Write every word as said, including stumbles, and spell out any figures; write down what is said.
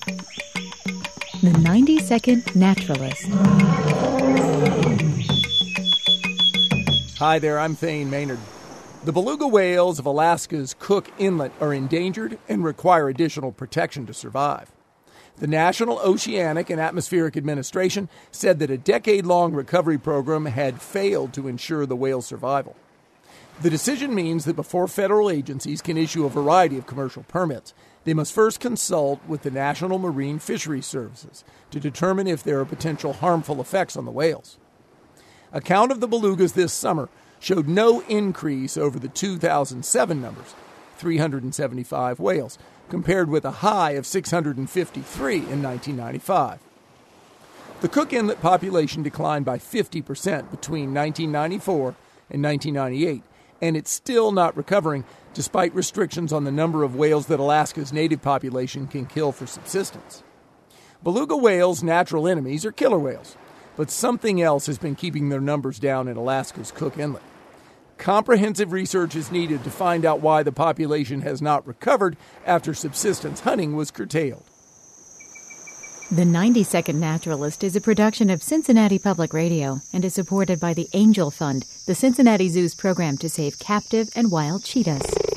The ninety second Naturalist. Hi there, I'm Thane Maynard. The beluga whales of Alaska's Cook Inlet are endangered and require additional protection to survive. The National Oceanic and Atmospheric Administration said that a decade-long recovery program had failed to ensure the whale's survival. The decision means that before federal agencies can issue a variety of commercial permits, they must first consult with the National Marine Fisheries Services to determine if there are potential harmful effects on the whales. A count of the belugas this summer showed no increase over the two thousand seven numbers, three hundred seventy-five whales, compared with a high of six hundred fifty-three in nineteen ninety-five. The Cook Inlet population declined by fifty percent between nineteen ninety-four and nineteen ninety-eight, and it's still not recovering despite restrictions on the number of whales that Alaska's native population can kill for subsistence. Beluga whales' natural enemies are killer whales, but something else has been keeping their numbers down in Alaska's Cook Inlet. Comprehensive research is needed to find out why the population has not recovered after subsistence hunting was curtailed. The ninety second Naturalist is a production of Cincinnati Public Radio and is supported by the Angel Fund, the Cincinnati Zoo's program to save captive and wild cheetahs.